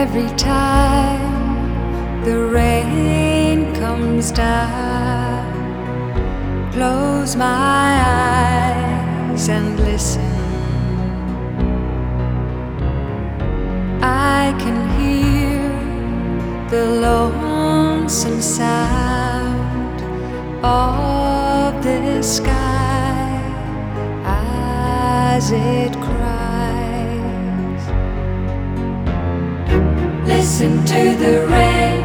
Every time the rain comes down, close my eyes and listen. I can hear the lonesome sound of the sky as it cries. Listen to the rain.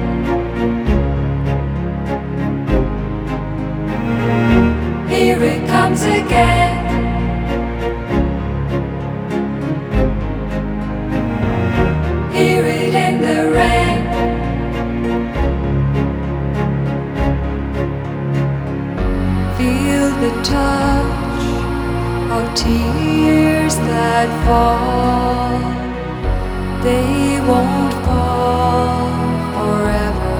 Here it comes again. Hear it in the rain. Feel the touch of tears that fall. They won't fall forever.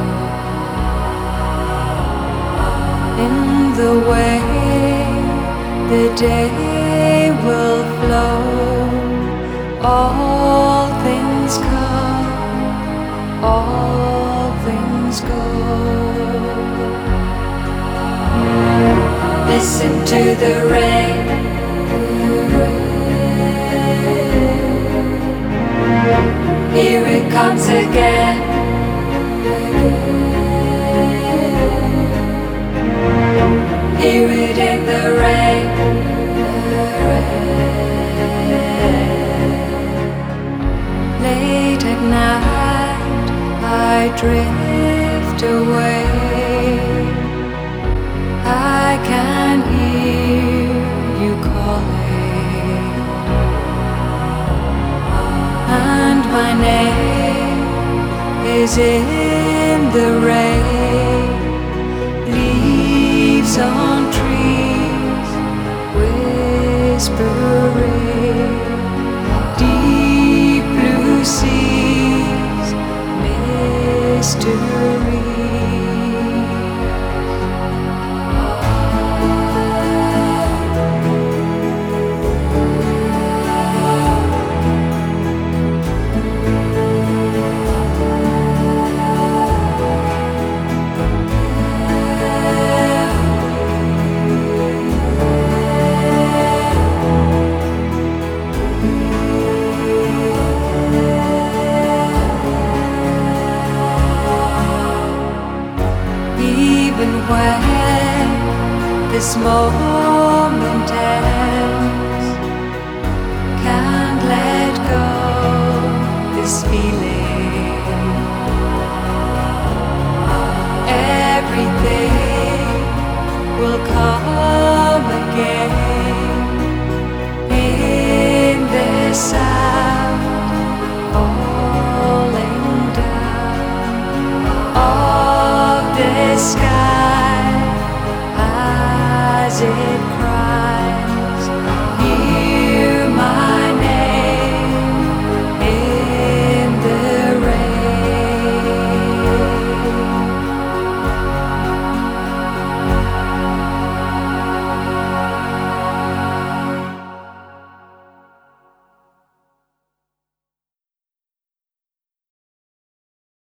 In the way the day will flow, all things come, all things go. Listen to the rain. Here it comes again. Hear it in the rain. Late at night I drift away. I can hear you calling, and my name is in the rain. Leaves on trees whispering, deep blue seas, mystery. Even when this moment ends, can't let go this feeling.